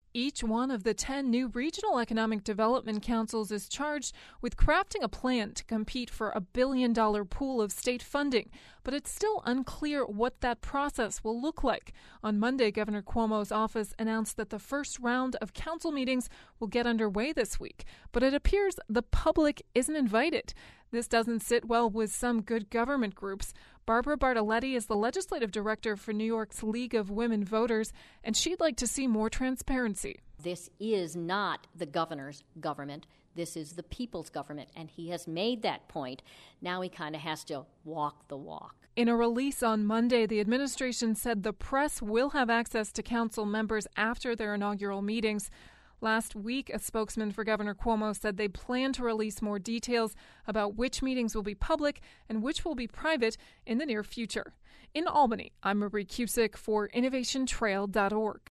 Each one of the 10 new regional economic development councils is charged with crafting a plan to compete for a $1 billion pool of state funding, but it's still unclear what that process will look like. On Monday, Governor Cuomo's office announced that the first round of council meetings will get underway this week, but it appears the public isn't invited. This doesn't sit well with some good government groups. Barbara Bartoletti is the legislative director for New York's League of Women Voters, and she'd like to see more transparency. This is not the governor's government. This is the people's government, and he has made that point. Now he kind of has to walk the walk. In a release on Monday, the administration said the press will have access to council members after their inaugural meetings. Last week, a spokesman for Governor Cuomo said they plan to release more details about which meetings will be public and which will be private in the near future. In Albany, I'm Marie Cusick for InnovationTrail.org.